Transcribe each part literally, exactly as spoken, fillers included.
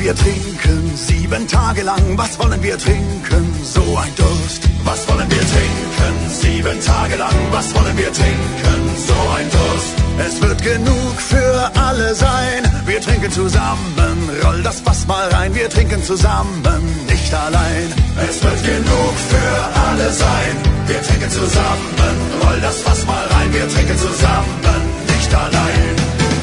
wir trinken? Sieben Tage lang, was wollen wir trinken? So ein Durst. Was wollen wir trinken? Sieben Tage lang, was wollen wir trinken? So ein Durst. Es wird genug für alle sein. Wir trinken zusammen, roll das Fass mal rein. Wir trinken zusammen, nicht allein. Es wird genug für alle sein. Wir trinken zusammen, roll das Fass mal rein. Wir trinken zusammen, nicht allein.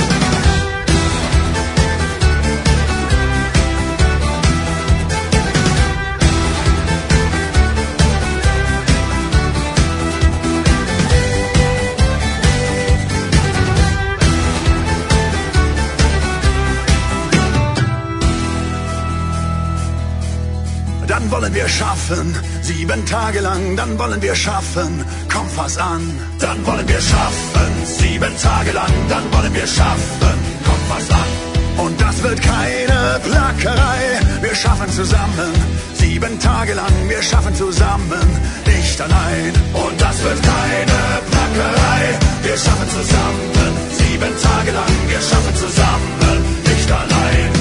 Dann wollen wir schaffen, sieben Tage lang, dann wollen wir schaffen, komm fass an. Dann wollen wir schaffen, sieben Tage lang, dann wollen wir schaffen, komm fass an. Und das wird keine Plackerei, wir schaffen zusammen, sieben Tage lang, wir schaffen zusammen, nicht allein. Und das wird keine Plackerei, wir schaffen zusammen, sieben Tage lang, wir schaffen zusammen, nicht allein.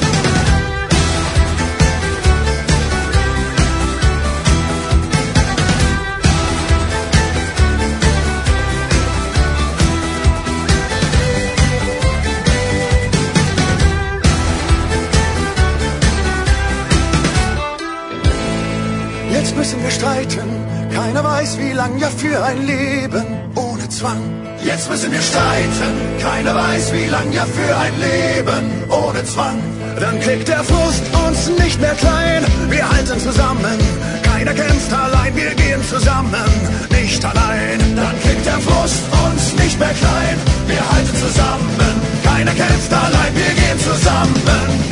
Jetzt müssen wir streiten, keiner weiß wie lang, ja für ein Leben ohne Zwang. Jetzt müssen wir streiten, keiner weiß wie lang, ja für ein Leben ohne Zwang. Dann kriegt der Frust uns nicht mehr klein, wir halten zusammen, keiner kämpft allein, wir gehen zusammen, nicht allein. Dann kriegt der Frust uns nicht mehr klein, wir halten zusammen, keiner kämpft allein, wir gehen zusammen.